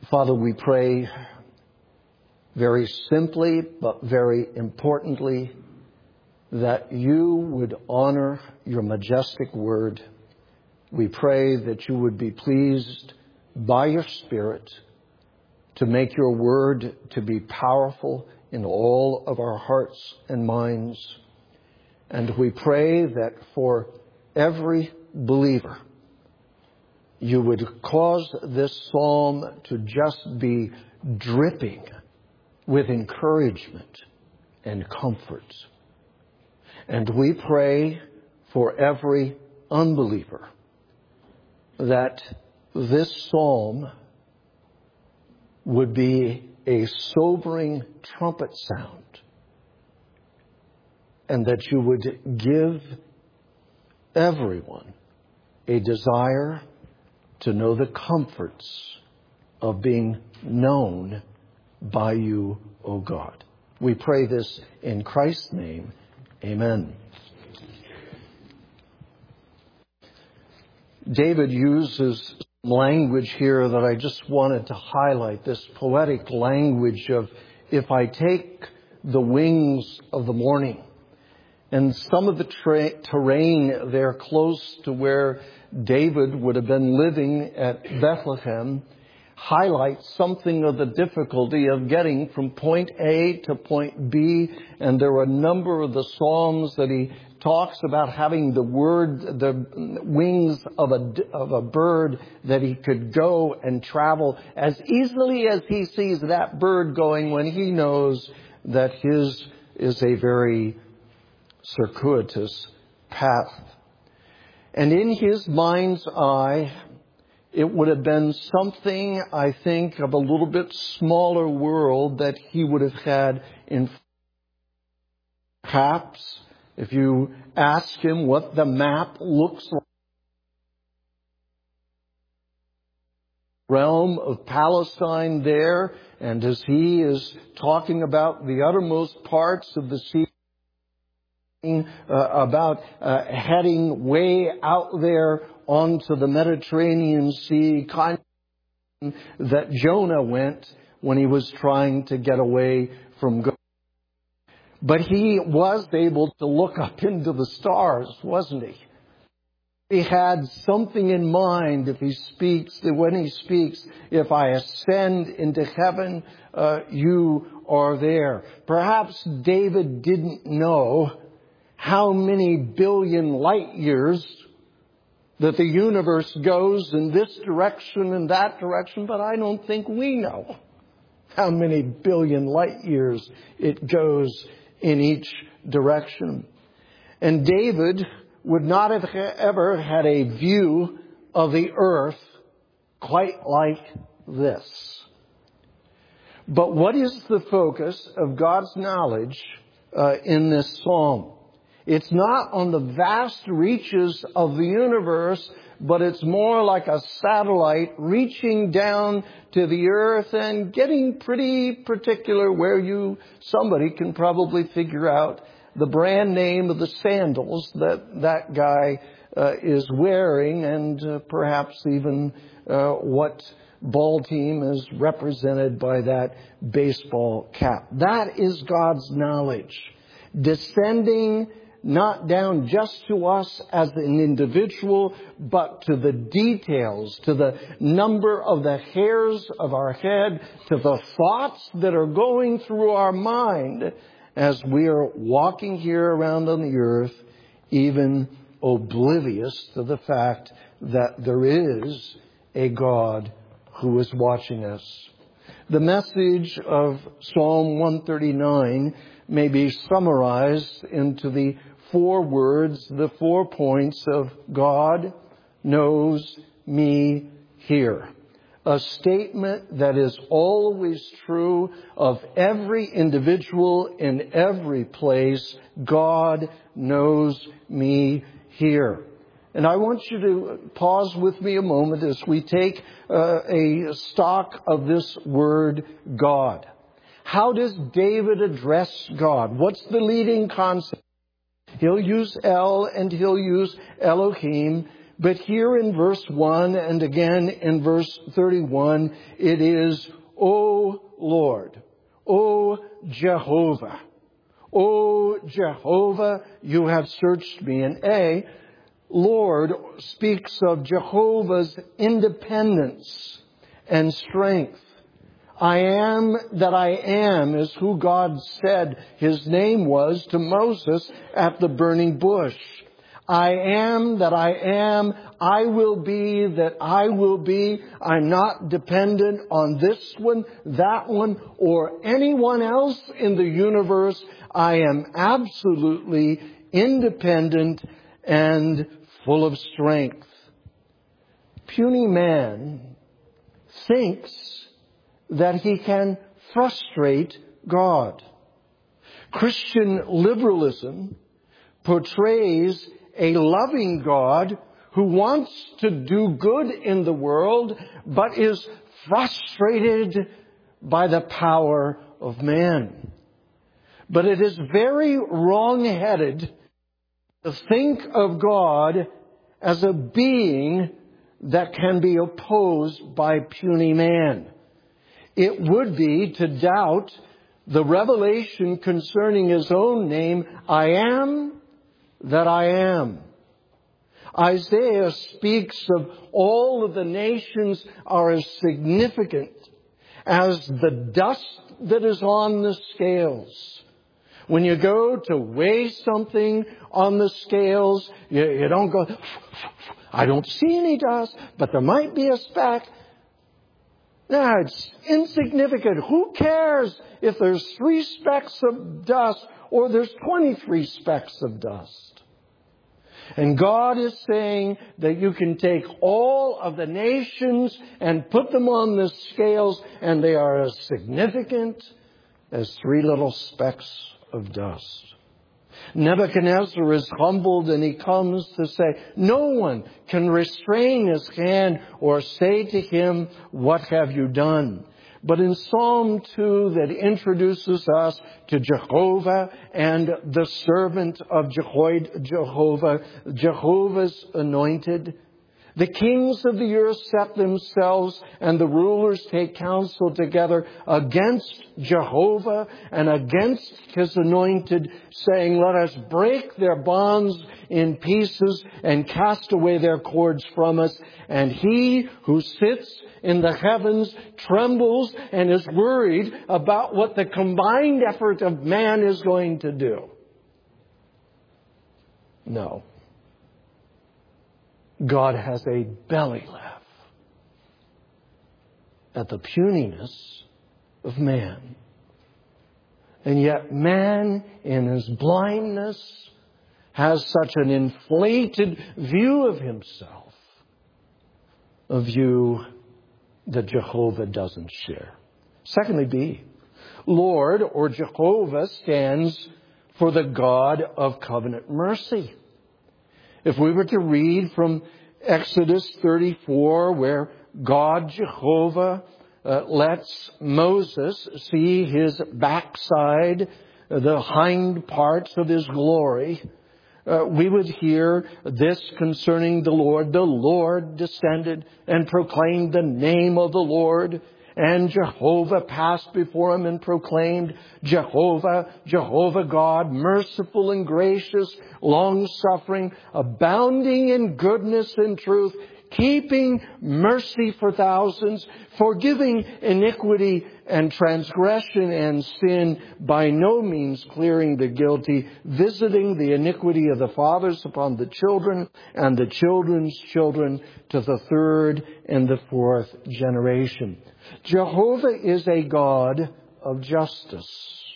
Father, we pray very simply but very importantly that you would honor your majestic word. We pray that you would be pleased by your Spirit to make your word to be powerful in all of our hearts and minds. And we pray that for every believer, you would cause this psalm to just be dripping with encouragement and comfort. And we pray for every unbeliever that this psalm would be a sobering trumpet sound, and that you would give everyone a desire to know the comforts of being known by you, O God. We pray this in Christ's name. Amen. David uses language here that I just wanted to highlight, this poetic language of, if I take the wings of the morning. And some of the terrain there close to where David would have been living at Bethlehem highlights something of the difficulty of getting from point A to point B. And there are a number of the Psalms that he talks about having the wings of a bird that he could go and travel as easily as he sees that bird going when he knows that his is a very circuitous path. And in his mind's eye, it would have been something, I think, of a little bit smaller world that he would have had in. Perhaps if you ask him what the map looks like, realm of Palestine there, and as he is talking about the uttermost parts of the sea, about heading way out there onto the Mediterranean Sea, kind of that Jonah went when he was trying to get away from God. But he was able to look up into the stars, wasn't he? He had something in mind when he speaks, if I ascend into heaven, you are there. Perhaps David didn't know how many billion light years that the universe goes in this direction and that direction, but I don't think we know how many billion light years it goes in each direction. And David would not have ever had a view of the earth quite like this. But what is the focus of God's knowledge in this psalm? It's not on the vast reaches of the universe, but it's more like a satellite reaching down to the earth and getting pretty particular where somebody can probably figure out the brand name of the sandals that guy is wearing, and perhaps even what ball team is represented by that baseball cap. That is God's knowledge, descending not down just to us as an individual, but to the details, to the number of the hairs of our head, to the thoughts that are going through our mind as we are walking here around on the earth, even oblivious to the fact that there is a God who is watching us. The message of Psalm 139 may be summarized into the 4 words, the 4 points of God knows me here. A statement that is always true of every individual in every place. God knows me here. And I want you to pause with me a moment as we take a stock of this word God. How does David address God? What's the leading concept? He'll use El and he'll use Elohim, But here in verse 1 and again in verse 31, it is, O Lord, O Jehovah. O Jehovah, you have searched me. And Lord speaks of Jehovah's independence and strength. I am that I am is who God said His name was to Moses at the burning bush. I am that I am. I will be that I will be. I'm not dependent on this one, that one, or anyone else in the universe. I am absolutely independent and full of strength. Puny man thinks that he can frustrate God. Christian liberalism portrays a loving God who wants to do good in the world, but is frustrated by the power of man. But it is very wrong-headed to think of God as a being that can be opposed by puny man. It would be to doubt the revelation concerning His own name, I am that I am. Isaiah speaks of all of the nations are as significant as the dust that is on the scales. When you go to weigh something on the scales, you don't go, I don't see any dust, but there might be a speck. No, it's insignificant. Who cares if there's 3 specks of dust or there's 23 specks of dust? And God is saying that you can take all of the nations and put them on the scales, and they are as significant as 3 little specks of dust. Nebuchadnezzar is humbled, and he comes to say, no one can restrain his hand or say to him, what have you done? But in Psalm 2 that introduces us to Jehovah and the servant of Jehovah, Jehovah's anointed, the kings of the earth set themselves and the rulers take counsel together against Jehovah and against His anointed, saying, let us break their bonds in pieces and cast away their cords from us. And He who sits in the heavens trembles and is worried about what the combined effort of man is going to do. No. God has a belly laugh at the puniness of man. And yet man, in his blindness, has such an inflated view of himself, a view that Jehovah doesn't share. Secondly, B, Lord or Jehovah stands for the God of covenant mercy. If we were to read from Exodus 34, where God, Jehovah, lets Moses see His backside, the hind parts of His glory, we would hear this concerning the Lord. The Lord descended and proclaimed the name of the Lord. And Jehovah passed before him and proclaimed, Jehovah, Jehovah God, merciful and gracious, long-suffering, abounding in goodness and truth, keeping mercy for thousands, forgiving iniquity and transgression and sin, by no means clearing the guilty, visiting the iniquity of the fathers upon the children and the children's children to the 3rd and the 4th generation. Jehovah is a God of justice.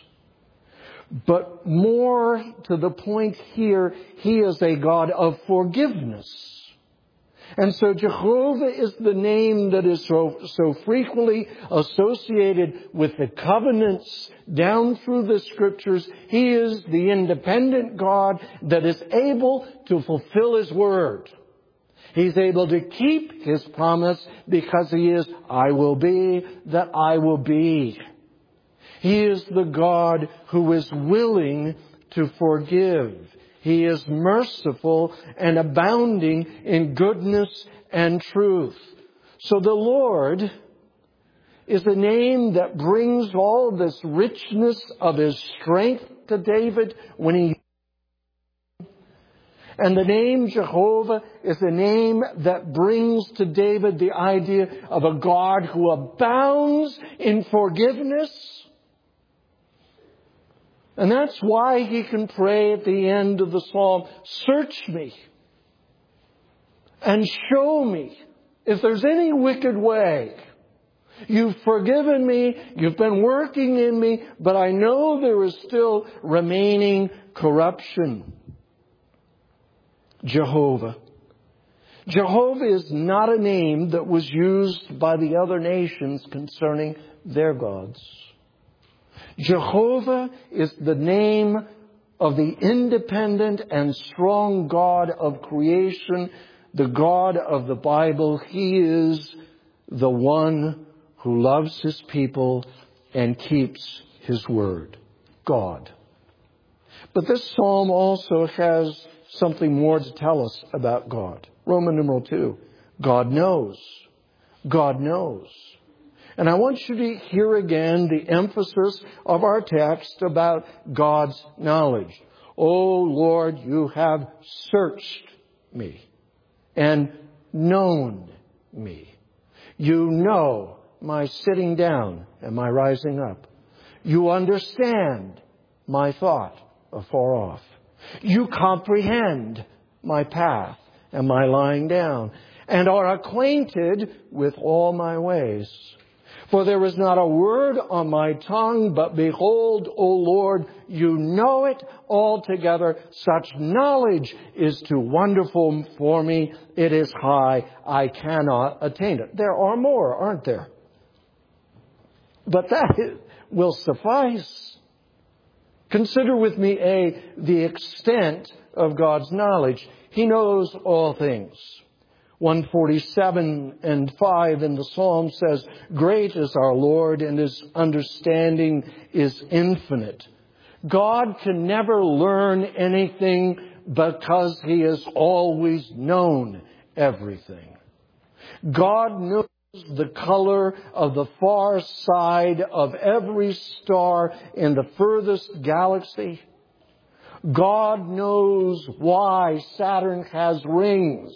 But more to the point here, He is a God of forgiveness. And so Jehovah is the name that is so frequently associated with the covenants down through the Scriptures. He is the independent God that is able to fulfill His word. He's able to keep His promise because He is, I will be that I will be. He is the God who is willing to forgive. He He is merciful and abounding in goodness and truth. So the Lord is a name that brings all this richness of His strength to David when he... And the name Jehovah is a name that brings to David the idea of a God who abounds in forgiveness. And that's why he can pray at the end of the psalm, search me and show me if there's any wicked way. You've forgiven me, you've been working in me, but I know there is still remaining corruption. Jehovah. Jehovah is not a name that was used by the other nations concerning their gods. Jehovah is the name of the independent and strong God of creation, the God of the Bible. He is the one who loves His people and keeps His word. God. But this psalm also has something more to tell us about God. Roman numeral 2. God knows. God knows. And I want you to hear again the emphasis of our text about God's knowledge. O Lord, you have searched me and known me. You know my sitting down and my rising up. You understand my thought afar off. You comprehend my path and my lying down, and are acquainted with all my ways. For there is not a word on my tongue, but behold, O Lord, you know it altogether. Such knowledge is too wonderful for me. It is high. I cannot attain it. There are more, aren't there? But that will suffice. Consider with me, the extent of God's knowledge. He knows all things. 147:5 in the Psalm says, great is our Lord and His understanding is infinite. God can never learn anything because He has always known everything. God knows the color of the far side of every star in the furthest galaxy. God knows why Saturn has rings.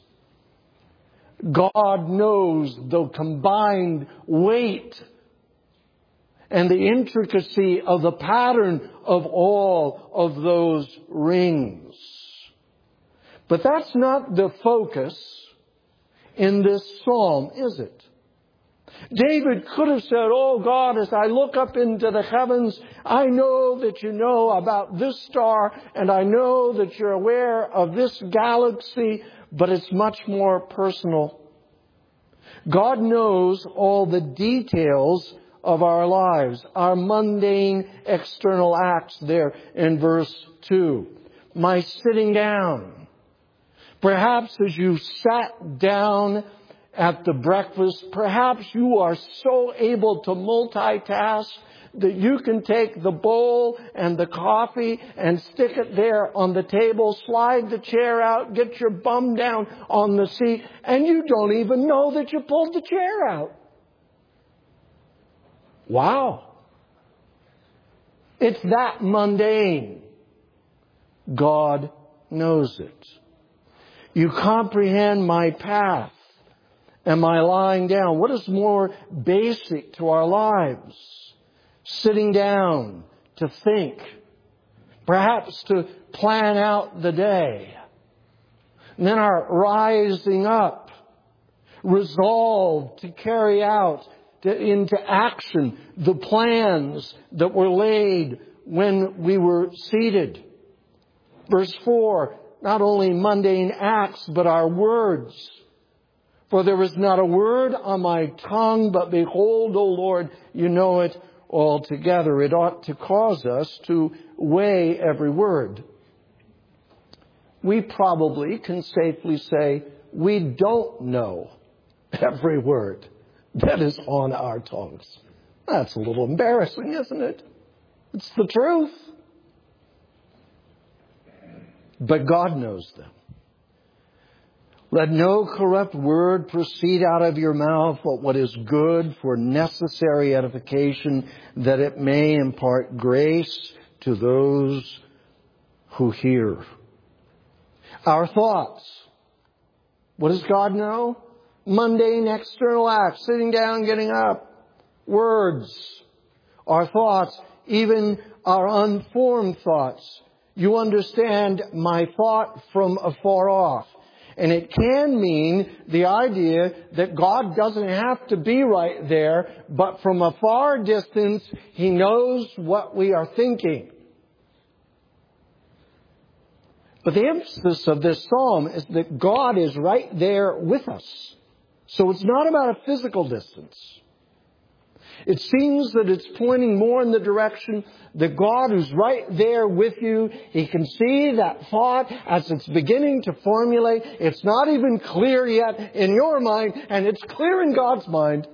God knows the combined weight and the intricacy of the pattern of all of those rings. But that's not the focus in this psalm, is it? David could have said, oh God, as I look up into the heavens, I know that you know about this star, and I know that you're aware of this galaxy, but it's much more personal. God knows all the details of our lives, our mundane external acts there in verse 2. My sitting down. Perhaps as you sat down at the breakfast, perhaps you are so able to multitask that you can take the bowl and the coffee and stick it there on the table, slide the chair out, get your bum down on the seat, and you don't even know that you pulled the chair out. Wow. It's that mundane. God knows it. You comprehend my path and my lying down. What is more basic to our lives? Sitting down to think. Perhaps to plan out the day. And then our rising up. Resolve to carry out into action the plans that were laid when we were seated. Verse 4. Not only mundane acts, but our words. For there is not a word on my tongue, but behold, O Lord, you know it altogether. It ought to cause us to weigh every word. We probably can safely say we don't know every word that is on our tongues. That's a little embarrassing, isn't it? It's the truth. but God knows them. Let no corrupt word proceed out of your mouth, but what is good for necessary edification, that it may impart grace to those who hear. Our thoughts. What does God know? Mundane external acts, sitting down, getting up. Words. Our thoughts, even our unformed thoughts. You understand my thought from afar off. And it can mean the idea that God doesn't have to be right there, but from a far distance, He knows what we are thinking. But the emphasis of this psalm is that God is right there with us. So it's not about a physical distance. It seems that it's pointing more in the direction that God is right there with you. He can see that thought as it's beginning to formulate. It's not even clear yet in your mind, and it's clear in God's mind.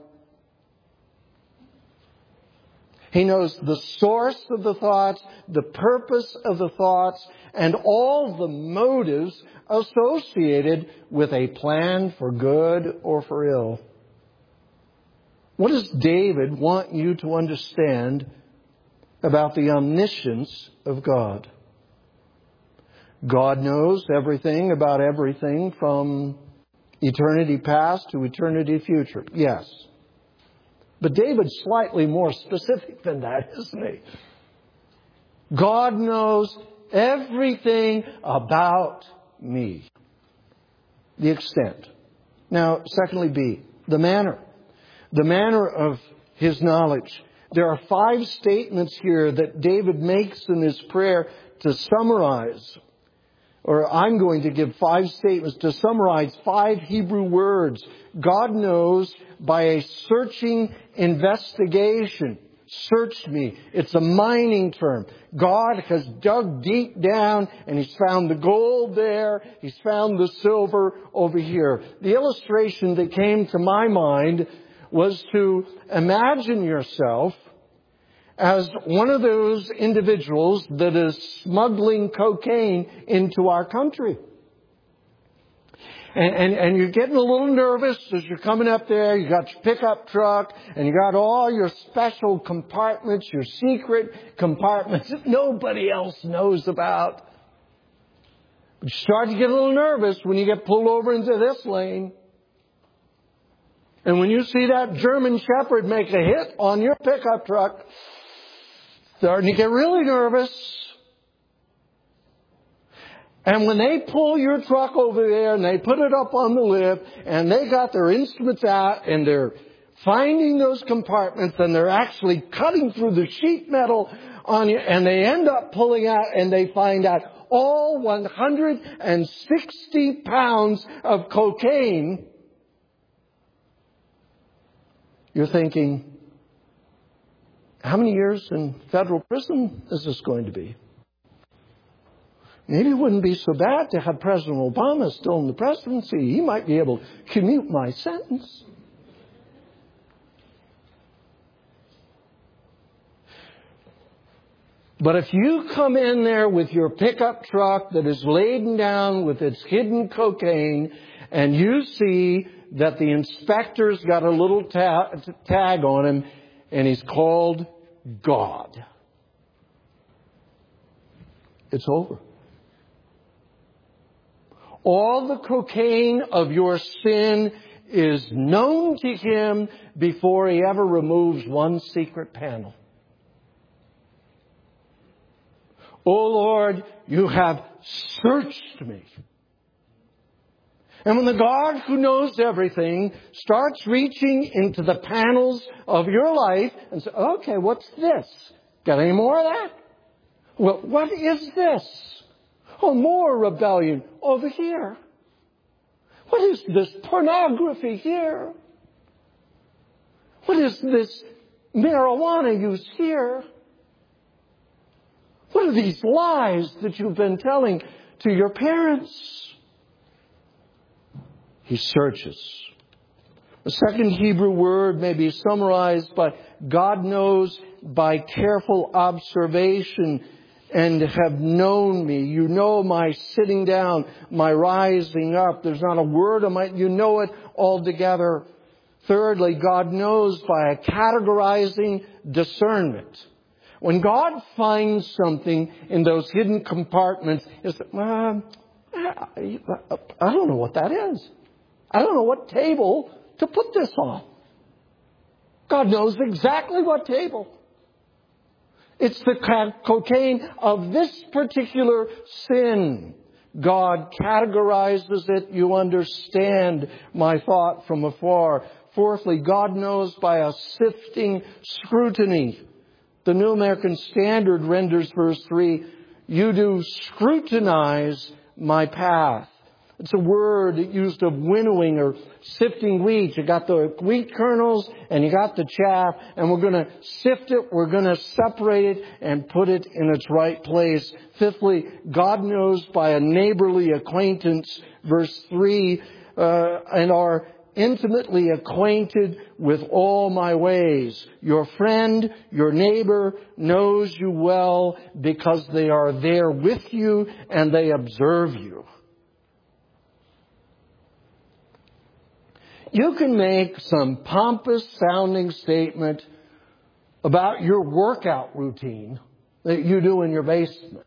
He knows the source of the thoughts, the purpose of the thoughts, and all the motives associated with a plan for good or for ill. What does David want you to understand about the omniscience of God? God knows everything about everything from eternity past to eternity future. Yes. But David's slightly more specific than that, isn't he? God knows everything about me. The extent. Now, secondly, B, the manner. The manner of His knowledge. There are 5 statements here that David makes in his prayer to summarize. Or I'm going to give 5 statements to summarize 5 Hebrew words. God knows by a searching investigation. Search me. It's a mining term. God has dug deep down and He's found the gold there. He's found the silver over here. The illustration that came to my mind was to imagine yourself as one of those individuals that is smuggling cocaine into our country. And you're getting a little nervous as you're coming up there. You got your pickup truck and you got all your special compartments, your secret compartments that nobody else knows about. You start to get a little nervous when you get pulled over into this lane. And when you see that German Shepherd make a hit on your pickup truck, starting to get really nervous. And when they pull your truck over there and they put it up on the lift and they got their instruments out and they're finding those compartments and they're actually cutting through the sheet metal on you and they end up pulling out and they find out all 160 pounds of cocaine, you're thinking, how many years in federal prison is this going to be? Maybe it wouldn't be so bad to have President Obama still in the presidency. He might be able to commute my sentence. But if you come in there with your pickup truck that is laden down with its hidden cocaine and you see that the inspector's got a little tag on him and he's called God, it's over. All the cocaine of your sin is known to Him before He ever removes one secret panel. Oh Lord, you have searched me. And when the God who knows everything starts reaching into the panels of your life and says, okay, what's this? Got any more of that? Well, what is this? Oh, more rebellion over here. What is this pornography here? What is this marijuana use here? What are these lies that you've been telling to your parents? He searches. The second Hebrew word may be summarized by God knows by careful observation. and have known me. You know my sitting down, my rising up. There's not a word of you know it altogether. Thirdly, God knows by a categorizing discernment. When God finds something in those hidden compartments, it's, I don't know what that is. I don't know what table to put this on. God knows exactly what table. It's the cocaine of this particular sin. God categorizes it. You understand my thought from afar. Fourthly, God knows by a sifting scrutiny. The New American Standard renders verse 3, you do scrutinize my path. It's a word used of winnowing or sifting wheat. You got the wheat kernels and you got the chaff, and we're going to sift it. We're going to separate it and put it in its right place. Fifthly, God knows by a neighborly acquaintance, verse 3, and are intimately acquainted with all my ways. Your friend, your neighbor knows you well because they are there with you and they observe you. You can make some pompous sounding statement about your workout routine that you do in your basement.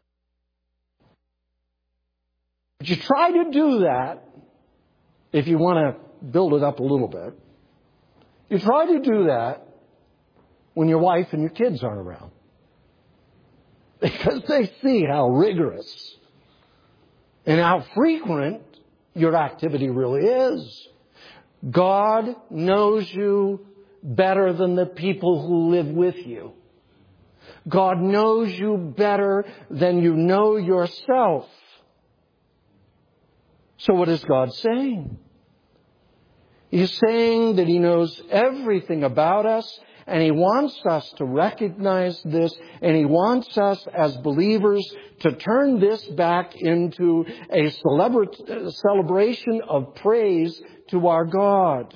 But you try to do that if you want to build it up a little bit. You try to do that when your wife and your kids aren't around. Because they see how rigorous and how frequent your activity really is. God knows you better than the people who live with you. God knows you better than you know yourself. So what is God saying? He's saying that He knows everything about us, and He wants us to recognize this, and He wants us as believers to turn this back into a celebration of praise to our God.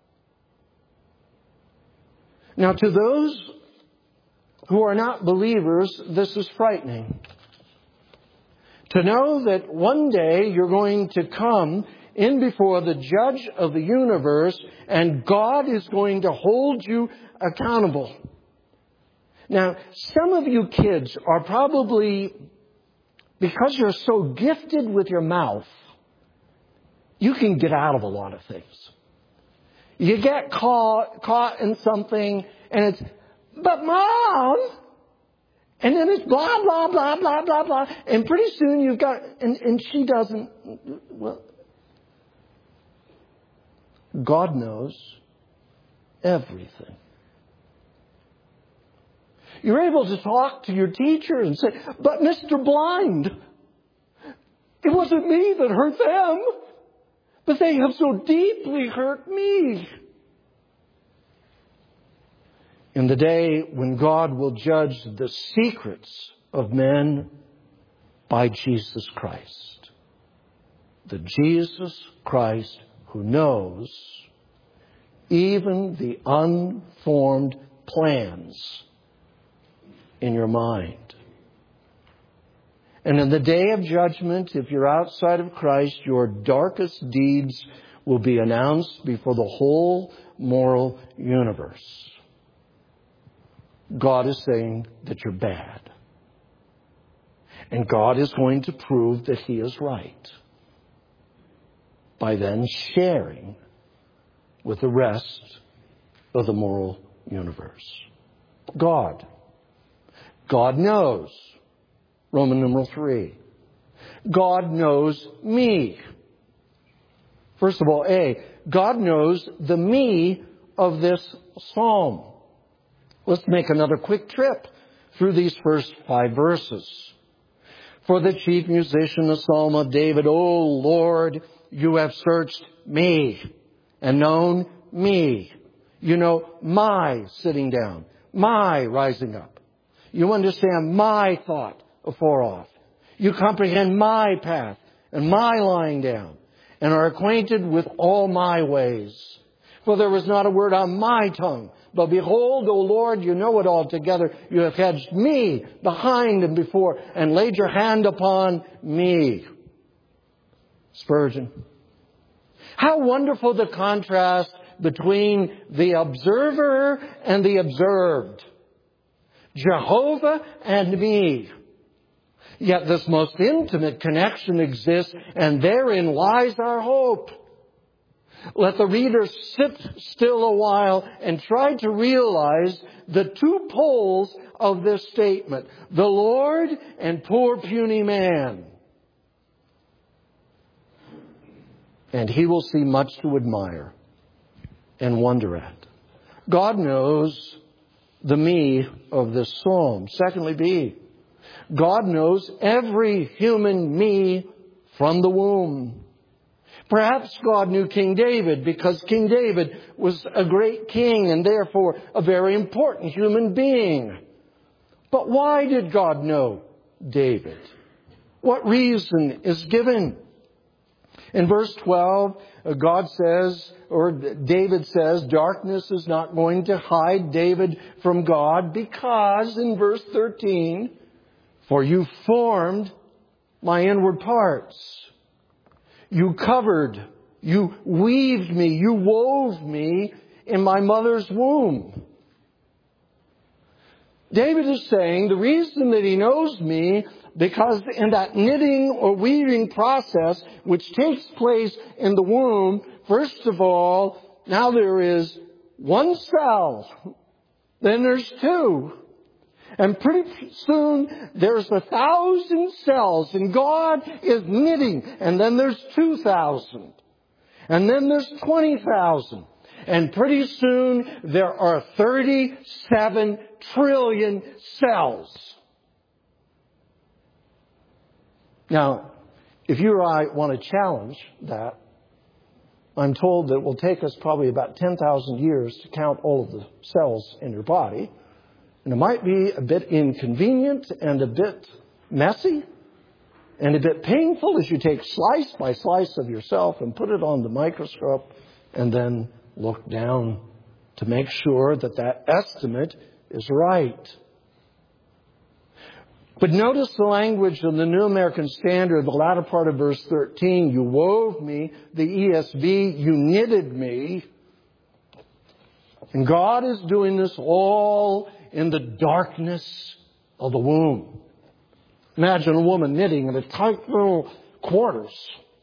Now, to those who are not believers, this is frightening. To know that one day you're going to come in before the judge of the universe, and God is going to hold you accountable. Now, some of you kids are probably, because you're so gifted with your mouth, you can get out of a lot of things. You get caught in something, and it's, but Mom! And then it's blah, blah, blah, blah, blah, blah. And pretty soon you've got, and she doesn't, well, God knows everything. You're able to talk to your teacher and say, but Mr. Blind, it wasn't me that hurt them, but they have so deeply hurt me. In the day when God will judge the secrets of men by Jesus Christ. The Jesus Christ who knows even the unformed plans in your mind. And in the day of judgment, if you're outside of Christ, your darkest deeds will be announced before the whole moral universe. God is saying that you're bad. And God is going to prove that He is right by then sharing with the rest of the moral universe. God knows. Roman numeral 3. God knows me. First of all, God knows the me of this psalm. Let's make another quick trip through these first 5 verses. For the chief musician, the Psalm of David, O Lord, you have searched me and known me. You know my sitting down, my rising up. You understand my thought afar off. You comprehend my path and my lying down, and are acquainted with all my ways. For there was not a word on my tongue. But behold, O Lord, you know it altogether. You have hedged me behind and before and laid your hand upon me. Spurgeon. How wonderful the contrast between the observer and the observed. Jehovah and me. Yet this most intimate connection exists, and therein lies our hope. Let the reader sit still a while and try to realize the two poles of this statement. The Lord and poor puny man. And he will see much to admire and wonder at. God knows the me of this psalm. Secondly, B. God knows every human me from the womb. Perhaps God knew King David because King David was a great king and therefore a very important human being. But why did God know David? What reason is given? In verse 12, God says, or David says, darkness is not going to hide David from God because, in verse 13, for you formed my inward parts. You covered, you weaved me, you wove me in my mother's womb. David is saying the reason that he knows me, because in that knitting or weaving process which takes place in the womb, first of all, now there is one cell, then there's two. And pretty soon there's 1,000 cells, and God is knitting, and then there's 2,000. And then there's 20,000. And pretty soon there are 37 trillion cells. Now, if you or I want to challenge that, I'm told that it will take us probably about 10,000 years to count all of the cells in your body. And it might be a bit inconvenient and a bit messy and a bit painful as you take slice by slice of yourself and put it on the microscope and then look down to make sure that that estimate is right. But notice the language in the New American Standard, the latter part of verse 13. You wove me, the ESV, you knitted me. And God is doing this all in the darkness of the womb. Imagine a woman knitting in a tight little quarters.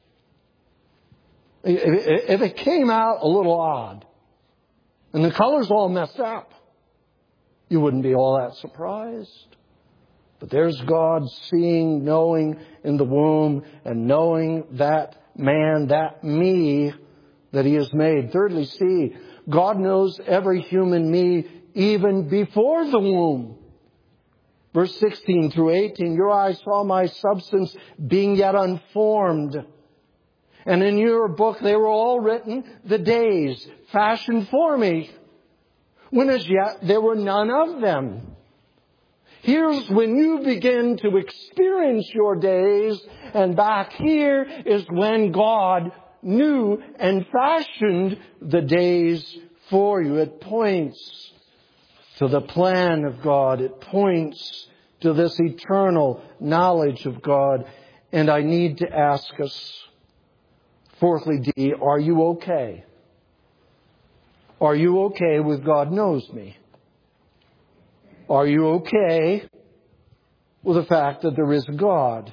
If it came out a little odd and the colors all messed up, you wouldn't be all that surprised. But there's God seeing, knowing in the womb and knowing that man, that me that He has made. Thirdly, see, God knows every human me even before the womb. Verse 16 through 18, your eyes saw my substance being yet unformed. And in your book they were all written, the days fashioned for me, when as yet there were none of them. Here's when you begin to experience your days, and back here is when God knew and fashioned the days for you. It points to the plan of God. It points to this eternal knowledge of God. And I need to ask us, fourthly, D, are you okay? Are you okay with God knows me? Are you okay with the fact that there is a God?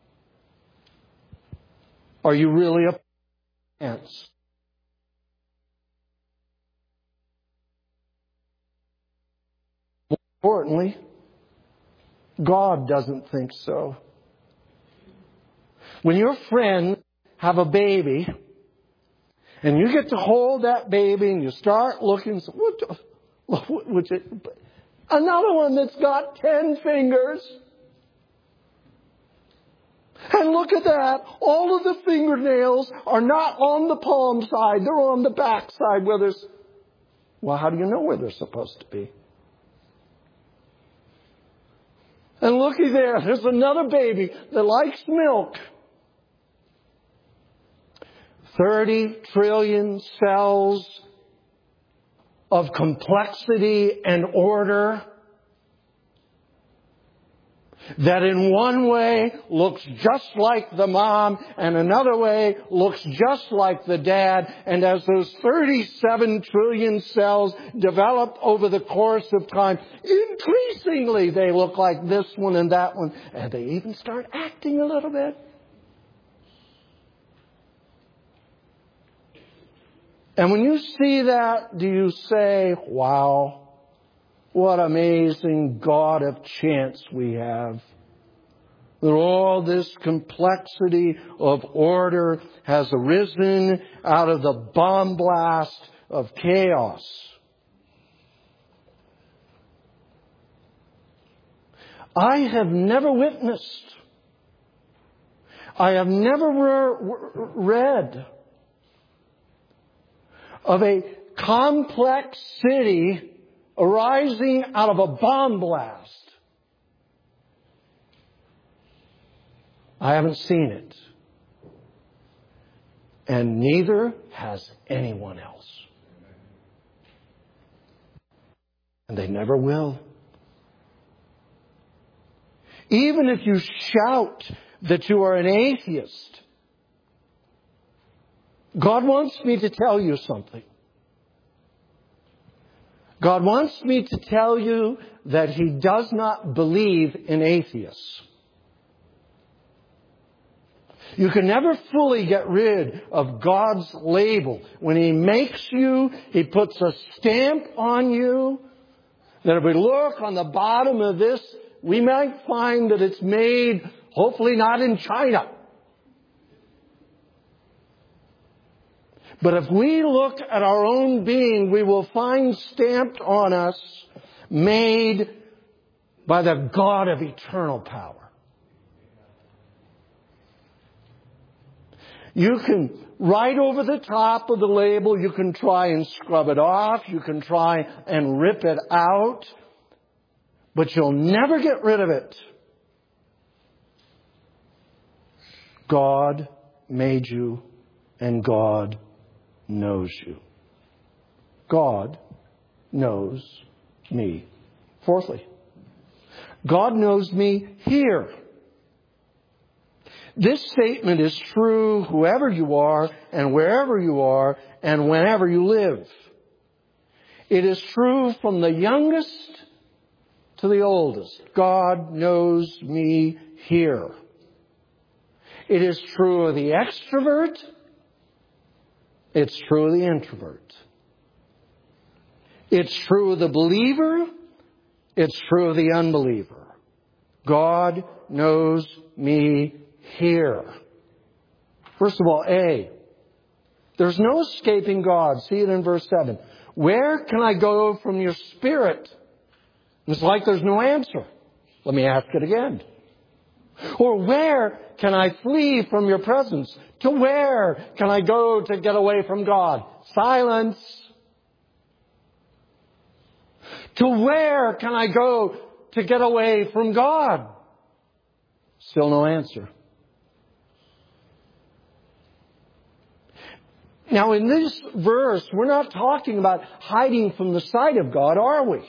Are you really a chance? More importantly, God doesn't think so. When your friends have a baby and you get to hold that baby and you start looking, another one that's got 10 fingers. And look at that. All of the fingernails are not on the palm side. They're on the back side where there's... Well, how do you know where they're supposed to be? And looky there. There's another baby that likes milk. 30 trillion cells of complexity and order that in one way looks just like the mom and another way looks just like the dad. And as those 37 trillion cells develop over the course of time, increasingly they look like this one and that one. And they even start acting a little bit. And when you see that, do you say, wow, what amazing God of chance we have. That all this complexity of order has arisen out of the bomb blast of chaos. I have never witnessed, I have never read of a complex city arising out of a bomb blast. I haven't seen it. And neither has anyone else. And they never will. Even if you shout that you are an atheist, God wants me to tell you something. God wants me to tell you that He does not believe in atheists. You can never fully get rid of God's label. When He makes you, He puts a stamp on you. That if we look on the bottom of this, we might find that it's made, hopefully not in China. But if we look at our own being, we will find stamped on us, made by the God of eternal power. You can, right over the top of the label, you can try and scrub it off, you can try and rip it out, but you'll never get rid of it. God made you, and God knows you. God knows me. Fourthly, God knows me here. This statement is true whoever you are and wherever you are and whenever you live. It is true from the youngest to the oldest. God knows me here. It is true of the extrovert. It's true of the introvert. It's true of the believer. It's true of the unbeliever. God knows me here. First of all, A. There's no escaping God. See it in verse 7. Where can I go from your Spirit? It's like there's no answer. Let me ask it again. Or where can I flee from your presence? To where can I go to get away from God? Silence. To where can I go to get away from God? Still no answer. Now in this verse, we're not talking about hiding from the sight of God, are we?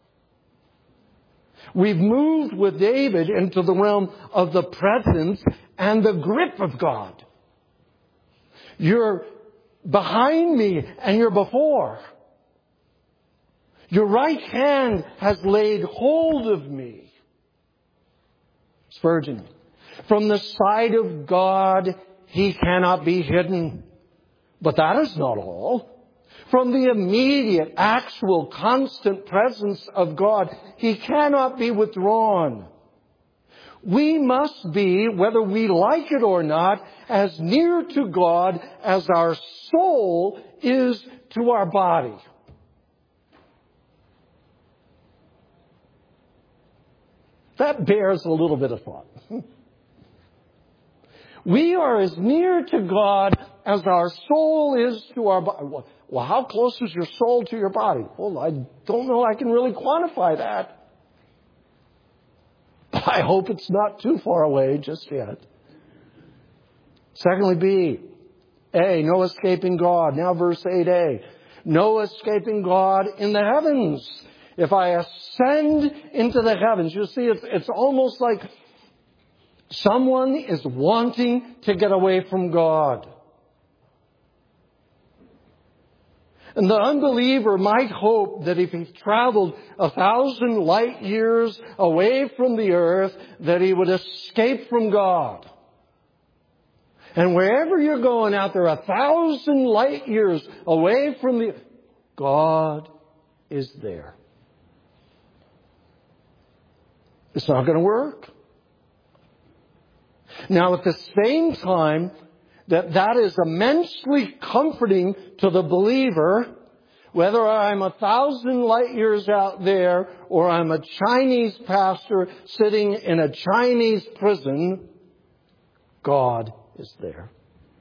We've moved with David into the realm of the presence and the grip of God. You're behind me and you're before. Your right hand has laid hold of me. Spurgeon. From the sight of God, He cannot be hidden. But that is not all. From the immediate, actual, constant presence of God, He cannot be withdrawn. We must be, whether we like it or not, as near to God as our soul is to our body. That bears a little bit of thought. We are as near to God as our soul is to our body. Well, how close is your soul to your body? Well, I don't know I can really quantify that. But I hope it's not too far away just yet. Secondly, B. A, no escaping God. Now verse 8a. No escaping God in the heavens. If I ascend into the heavens, you see, it's almost like someone is wanting to get away from God. And the unbeliever might hope that if he traveled 1,000 light years away from the earth, that he would escape from God. And wherever you're going out there, 1,000 light years away from the... God is there. It's not going to work. Now, at the same time, that is immensely comforting to the believer, whether I'm 1,000 light years out there or I'm a Chinese pastor sitting in a Chinese prison, God is there.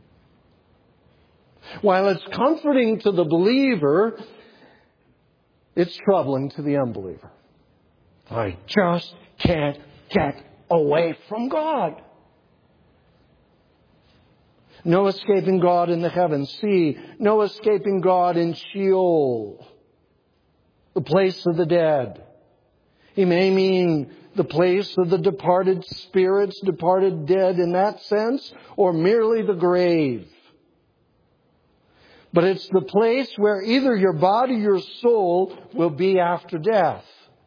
While it's comforting to the believer, it's troubling to the unbeliever. I just can't get away from God. No escaping God in the heavens. See, no escaping God in Sheol, the place of the dead. He may mean the place of the departed spirits, departed dead in that sense, or merely the grave. But it's the place where either your body or your soul will be after death.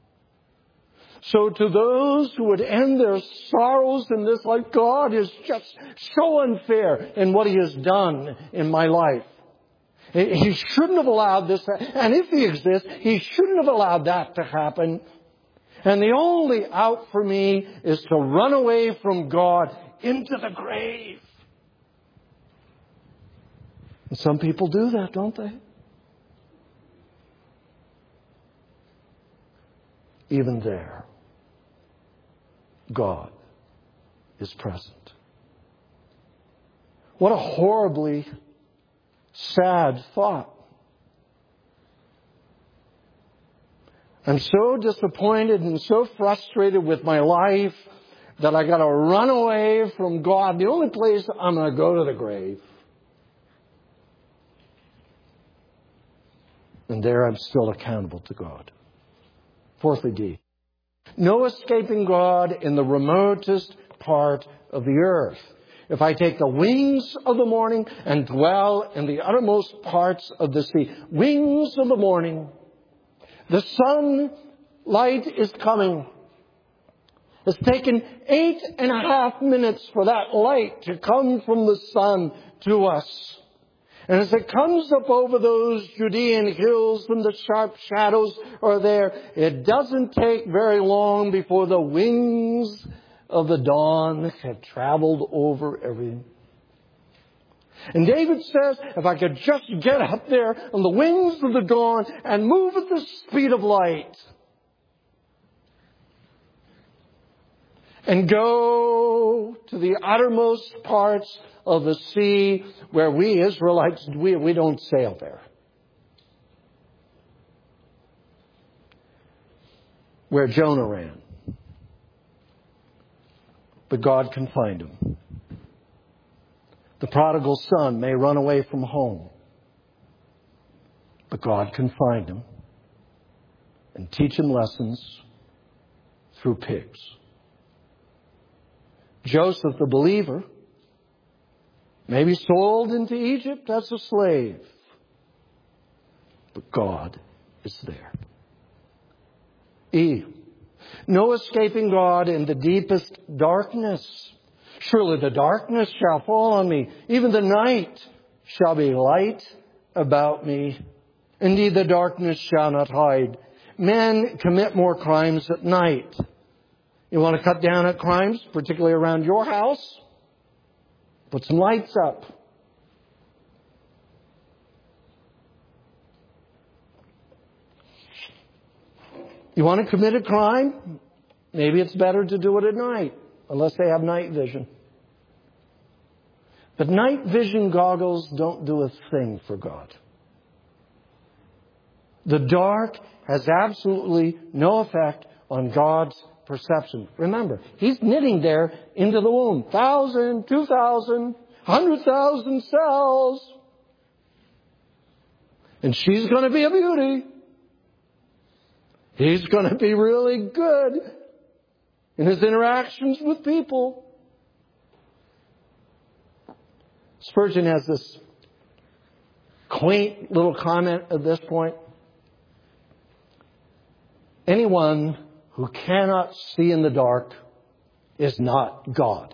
So to those who would end their sorrows in this life, God is just so unfair in what He has done in my life. He shouldn't have allowed this, and if He exists, He shouldn't have allowed that to happen. And the only out for me is to run away from God into the grave. And some people do that, don't they? Even there, God is present. What a horribly sad thought. I'm so disappointed and so frustrated with my life that I got to run away from God. The only place I'm going to go to the grave. And there I'm still accountable to God. Fourthly, D. No escaping God in the remotest part of the earth. If I take the wings of the morning and dwell in the uttermost parts of the sea. Wings of the morning. The sunlight is coming. It's taken 8.5 minutes for that light to come from the sun to us. And as it comes up over those Judean hills and the sharp shadows are there, it doesn't take very long before the wings of the dawn have traveled over everything. And David says, if I could just get up there on the wings of the dawn and move at the speed of light and go to the uttermost parts of the sea where we Israelites, we don't sail there. Where Jonah ran. But God can find him. The prodigal son may run away from home. But God can find him and teach him lessons through pigs. Joseph, the believer, may be sold into Egypt as a slave. But God is there. E. No escaping God in the deepest darkness. Surely the darkness shall fall on me. Even the night shall be light about me. Indeed, the darkness shall not hide. Men commit more crimes at night. You want to cut down on crimes, particularly around your house? Put some lights up. You want to commit a crime? Maybe it's better to do it at night, unless they have night vision. But night vision goggles don't do a thing for God. The dark has absolutely no effect on God's perception. Remember, He's knitting there into the womb. 1,000, 2,000, 100,000 cells. And she's going to be a beauty. He's going to be really good in his interactions with people. Spurgeon has this quaint little comment at this point. Anyone who cannot see in the dark is not God.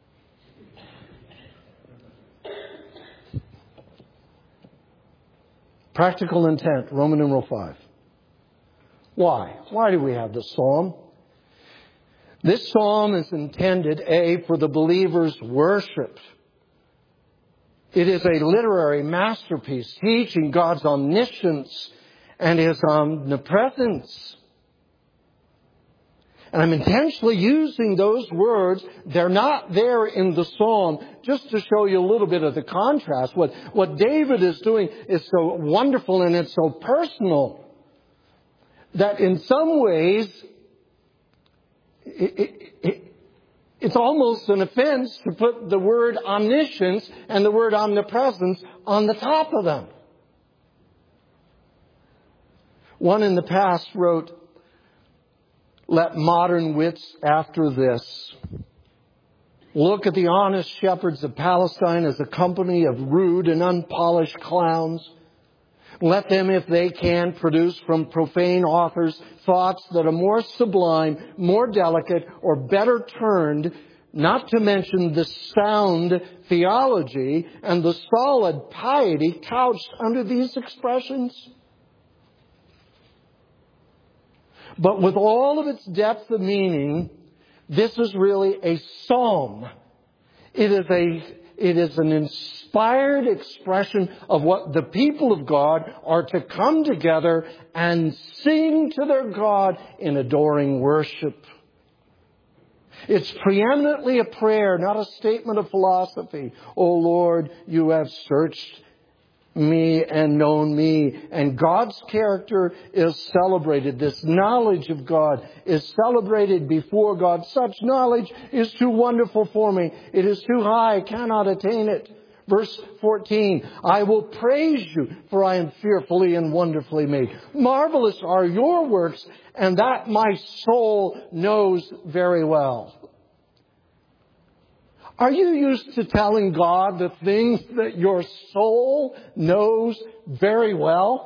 Practical intent, Roman numeral 5. Why? Why do we have this psalm? This psalm is intended, A, for the believer's worship. It is a literary masterpiece teaching God's omniscience and His omnipresence. And I'm intentionally using those words. They're not there in the psalm, just to show you a little bit of the contrast. What David is doing is so wonderful and it's so personal that in some ways it's almost an offense to put the word omniscience and the word omnipresence on the top of them. One in the past wrote, "Let modern wits after this look at the honest shepherds of Palestine as a company of rude and unpolished clowns. Let them, if they can, produce from profane authors thoughts that are more sublime, more delicate, or better turned, not to mention the sound theology and the solid piety couched under these expressions. But with all of its depth of meaning, this is really a psalm. It is an inspired expression of what the people of God are to come together and sing to their God in adoring worship. It's preeminently a prayer, not a statement of philosophy. O Lord, you have searched me and known me. And God's character is celebrated. This knowledge of God is celebrated before God. Such knowledge is too wonderful for me. It is too high. I cannot attain it. Verse 14, I will praise you, for I am fearfully and wonderfully made. Marvelous are your works, and that my soul knows very well. Are you used to telling God the things that your soul knows very well?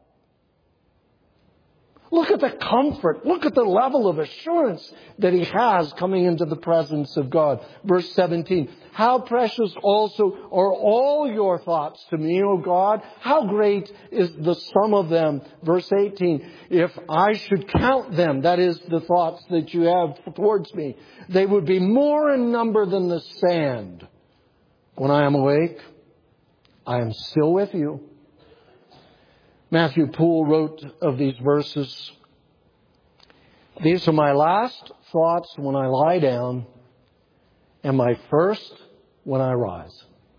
Look at the comfort. Look at the level of assurance that he has coming into the presence of God. Verse 17. How precious also are all your thoughts to me, O God. How great is the sum of them. Verse 18. If I should count them, that is the thoughts that you have towards me, they would be more in number than the sand. When I am awake, I am still with you. Matthew Poole wrote of these verses, these are my last thoughts when I lie down and my first when I rise.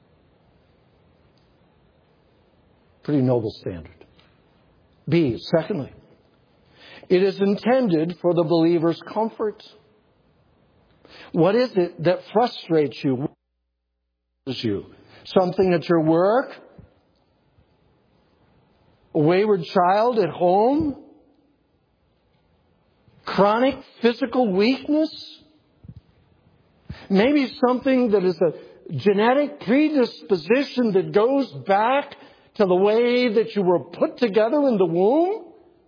Pretty noble standard. B, secondly, it is intended for the believer's comfort. What is it that frustrates you? Something at your work? A wayward child at home? Chronic physical weakness? Maybe something that is a genetic predisposition that goes back to the way that you were put together in the womb?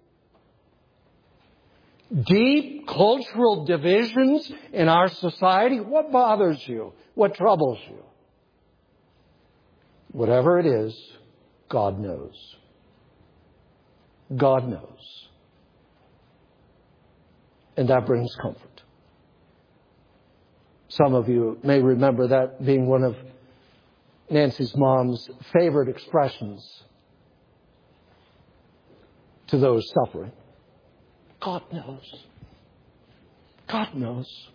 Deep cultural divisions in our society? What bothers you? What troubles you? Whatever it is, God knows. God knows. And that brings comfort. Some of you may remember that being one of Nancy's mom's favorite expressions to those suffering. God knows. God knows.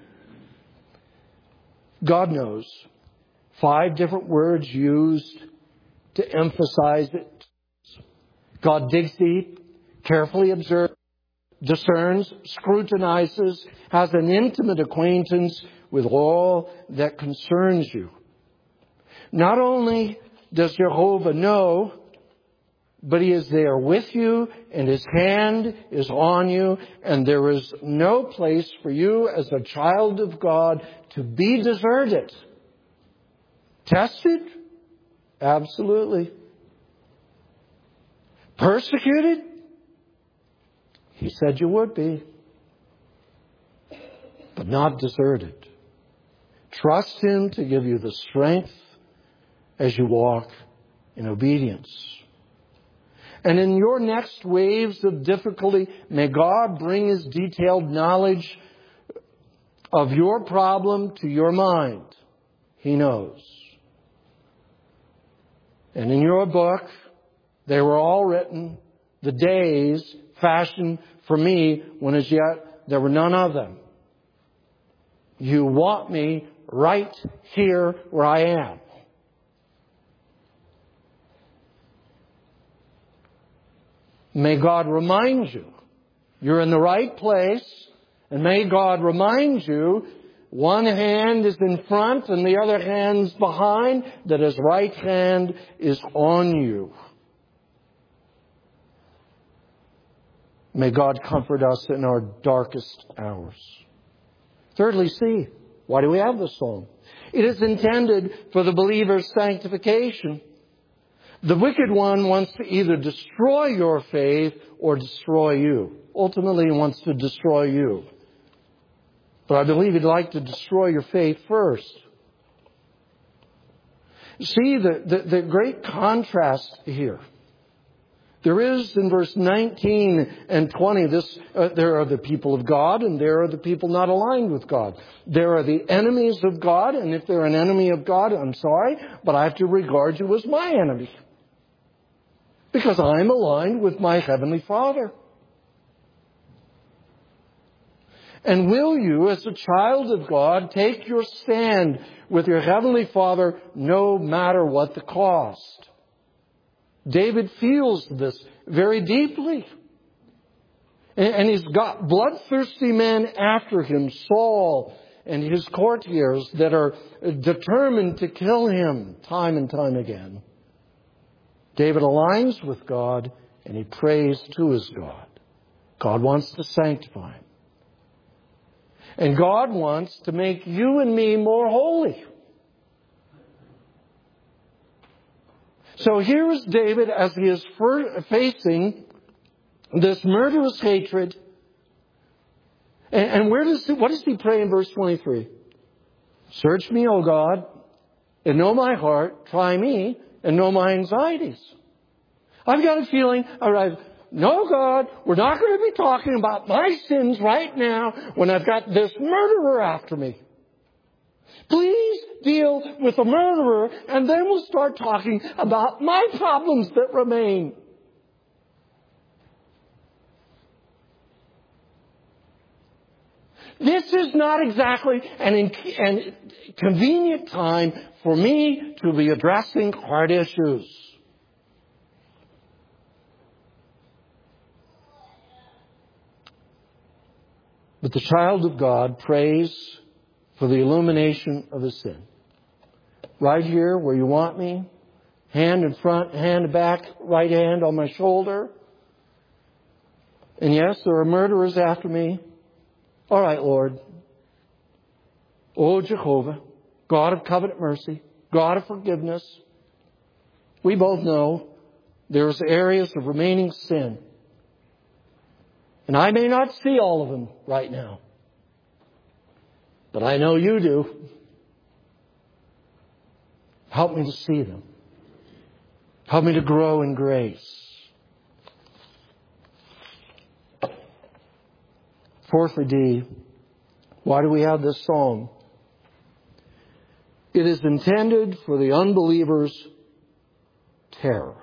God knows. 5 different words used to emphasize it. God digs deep, carefully observes, discerns, scrutinizes, has an intimate acquaintance with all that concerns you. Not only does Jehovah know, but He is there with you, and His hand is on you, and there is no place for you as a child of God to be deserted. Tested? Absolutely. Persecuted? He said you would be. But not deserted. Trust Him to give you the strength as you walk in obedience. And in your next waves of difficulty, may God bring His detailed knowledge of your problem to your mind. He knows. And in your book, they were all written, the days fashioned for me when as yet there were none of them. You want me right here where I am. May God remind you you're in the right place, and may God remind you one hand is in front and the other hand's behind, that His right hand is on you. May God comfort us in our darkest hours. Thirdly, see, why do we have this psalm? It is intended for the believer's sanctification. The wicked one wants to either destroy your faith or destroy you. Ultimately, he wants to destroy you. But I believe he'd like to destroy your faith first. See the great contrast here. There is in verse 19 and 20, there are the people of God and there are the people not aligned with God. There are the enemies of God, and if they're an enemy of God, I'm sorry, but I have to regard you as my enemy. Because I'm aligned with my Heavenly Father. And will you, as a child of God, take your stand with your Heavenly Father no matter what the cost? David feels this very deeply. And he's got bloodthirsty men after him, Saul and his courtiers, that are determined to kill him time and time again. David aligns with God and he prays to his God. God wants to sanctify him. And God wants to make you and me more holy. So here is David as he is facing this murderous hatred. And what does he pray in verse 23? Search me, O God, and know my heart. Try me and know my anxieties. I've got a feeling, all right, no, God, we're not going to be talking about my sins right now when I've got this murderer after me. Please deal with the murderer, and then we'll start talking about my problems that remain. This is not exactly an convenient time for me to be addressing hard issues. But the child of God prays for the illumination of his sin. Right here where you want me, hand in front, hand in back, right hand on my shoulder. And yes, there are murderers after me. All right, Lord. Oh, Jehovah, God of covenant mercy, God of forgiveness. We both know there's areas of remaining sin. And I may not see all of them right now. But I know you do. Help me to see them. Help me to grow in grace. Fourthly, D, why do we have this psalm? It is intended for the unbeliever's terror.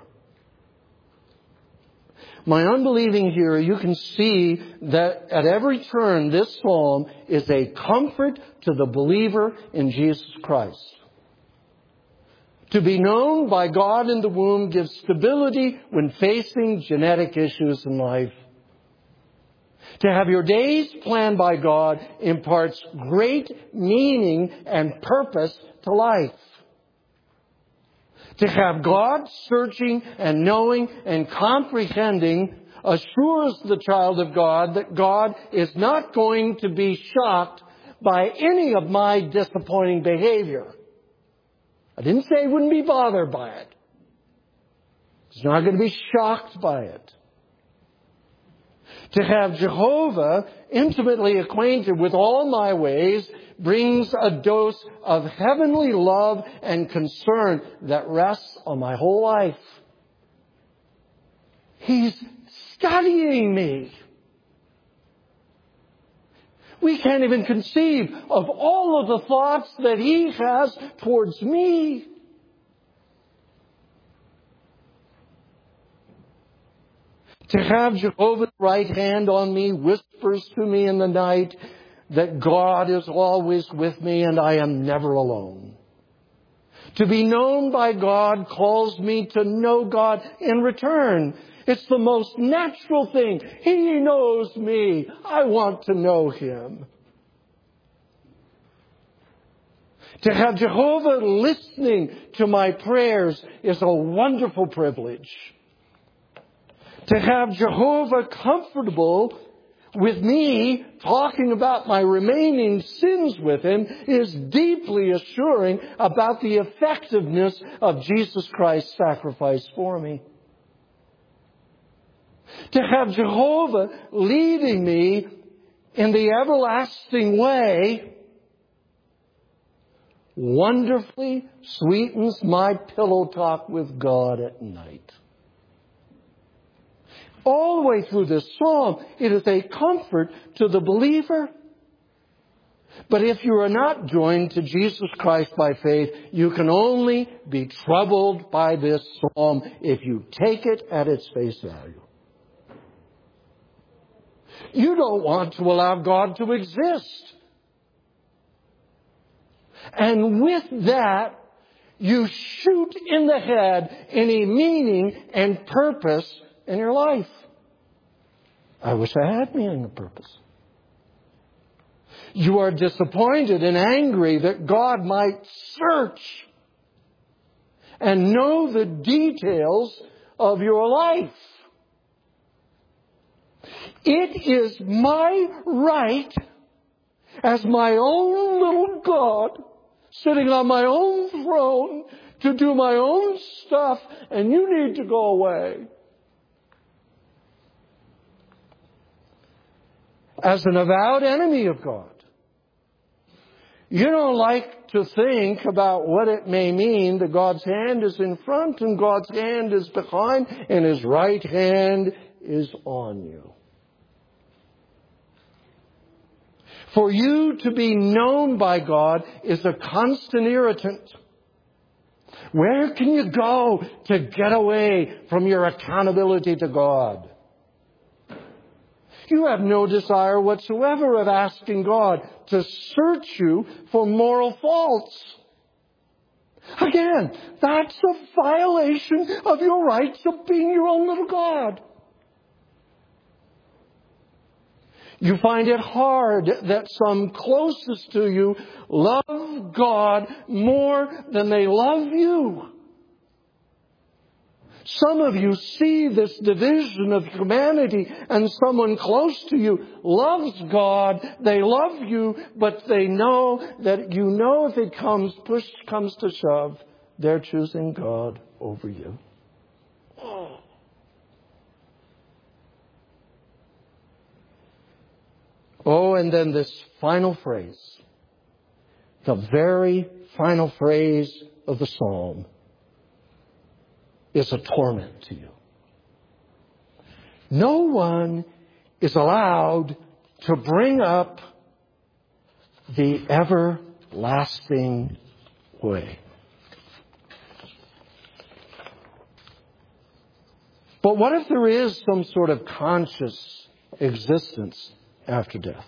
My unbelieving hearer, you can see that at every turn, this psalm is a comfort to the believer in Jesus Christ. To be known by God in the womb gives stability when facing genetic issues in life. To have your days planned by God imparts great meaning and purpose to life. To have God searching and knowing and comprehending assures the child of God that God is not going to be shocked by any of my disappointing behavior. I didn't say he wouldn't be bothered by it. He's not going to be shocked by it. To have Jehovah intimately acquainted with all my ways brings a dose of heavenly love and concern that rests on my whole life. He's studying me. We can't even conceive of all of the thoughts that He has towards me. To have Jehovah's right hand on me whispers to me in the night that God is always with me and I am never alone. To be known by God calls me to know God in return. It's the most natural thing. He knows me. I want to know Him. To have Jehovah listening to my prayers is a wonderful privilege. To have Jehovah comfortable with me talking about my remaining sins with Him is deeply assuring about the effectiveness of Jesus Christ's sacrifice for me. To have Jehovah leading me in the everlasting way wonderfully sweetens my pillow talk with God at night. All the way through this psalm, it is a comfort to the believer. But if you are not joined to Jesus Christ by faith, you can only be troubled by this psalm if you take it at its face value. You don't want to allow God to exist. And with that, you shoot in the head any meaning and purpose in your life. I wish I had meaning and purpose. You are disappointed and angry that God might search and know the details of your life. It is my right as my own little God, sitting on my own throne, to do my own stuff, and you need to go away. As an avowed enemy of God, you don't like to think about what it may mean that God's hand is in front and God's hand is behind and His right hand is on you. For you to be known by God is a constant irritant. Where can you go to get away from your accountability to God? You have no desire whatsoever of asking God to search you for moral faults. Again, that's a violation of your rights of being your own little God. You find it hard that some closest to you love God more than they love you. Some of you see this division of humanity, and someone close to you loves God, they love you, but they know that if it push comes to shove, they're choosing God over you. Oh, and then this final phrase, the very final phrase of the psalm, is a torment to you. No one is allowed to bring up the everlasting way. But what if there is some sort of conscious existence after death?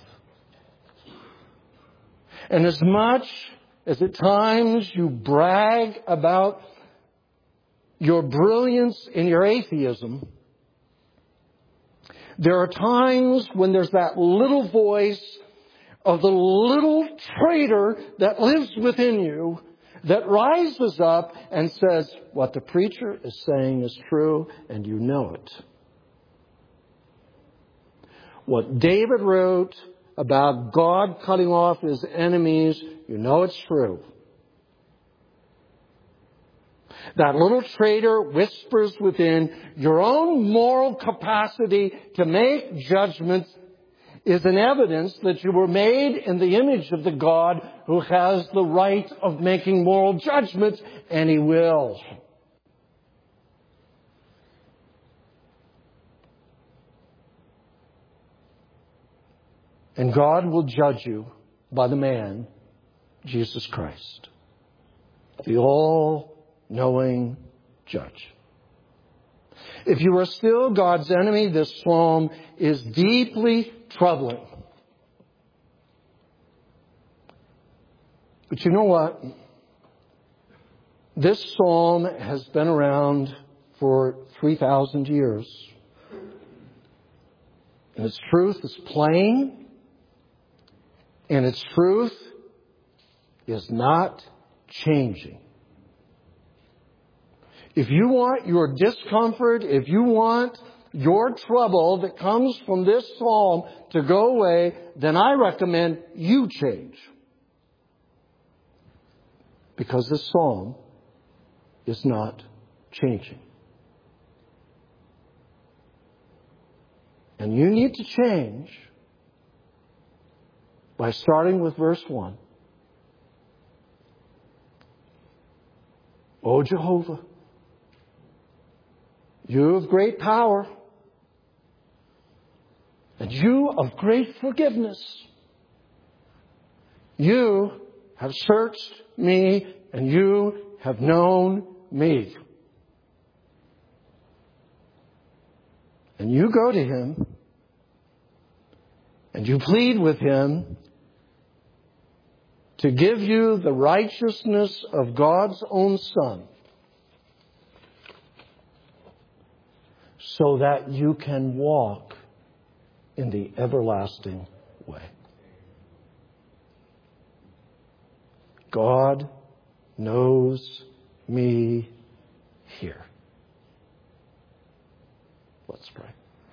And as much as at times you brag about your brilliance in your atheism, there are times when there's that little voice of the little traitor that lives within you that rises up and says, what the preacher is saying is true, and you know it. What David wrote about God cutting off his enemies, you know it's true. That little traitor whispers within, your own moral capacity to make judgments is an evidence that you were made in the image of the God who has the right of making moral judgments, and He will. And God will judge you by the man, Jesus Christ, the all-knowing judge. If you are still God's enemy, this psalm is deeply troubling. But you know what? This psalm has been around for 3,000 years. And its truth is plain. And its truth is not changing. If you want your discomfort, if you want your trouble that comes from this psalm to go away, then I recommend you change. Because this psalm is not changing. And you need to change by starting with verse 1. O Jehovah, you of great power, and you of great forgiveness, you have searched me, and you have known me. And you go to Him, and you plead with Him to give you the righteousness of God's own Son, so that you can walk in the everlasting way. God knows me here. Let's pray.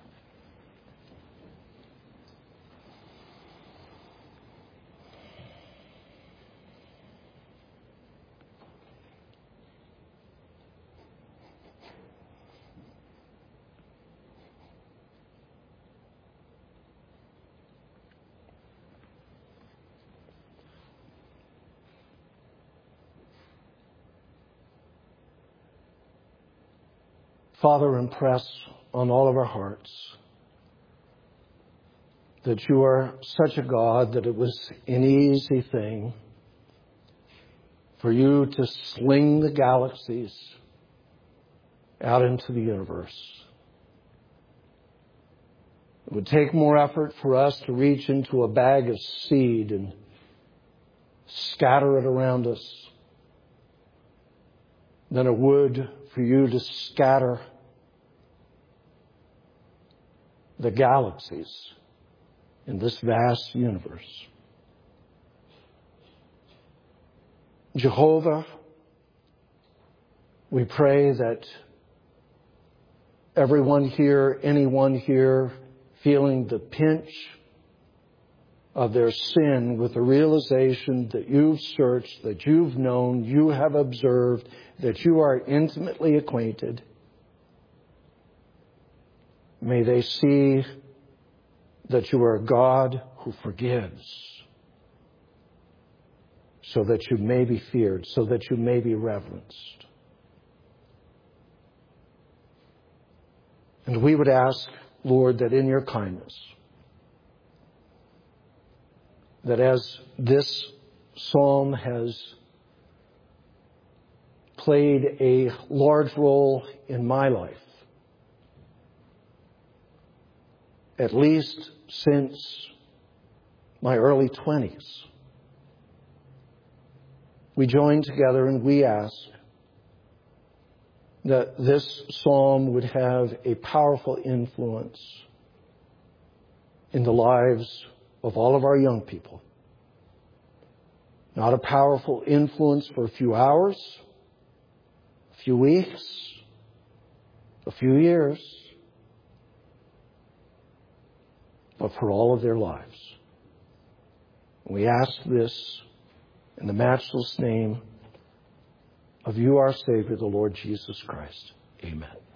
Father, impress on all of our hearts that you are such a God that it was an easy thing for you to sling the galaxies out into the universe. It would take more effort for us to reach into a bag of seed and scatter it around us than it would for you to scatter the galaxies in this vast universe. Jehovah, we pray that everyone here, anyone here, feeling the pinch of their sin with the realization that you've searched, that you've known, you have observed, that you are intimately acquainted, may they see that you are a God who forgives, so that you may be feared, so that you may be reverenced. And we would ask, Lord, that in your kindness, that as this psalm has played a large role in my life, at least since my early 20s, we join together and we ask that this psalm would have a powerful influence in the lives of all of our young people, Not a powerful influence for a few hours, a few weeks, a few years, but for all of their lives. We ask this in the matchless name of you, our Savior, the Lord Jesus Christ. Amen.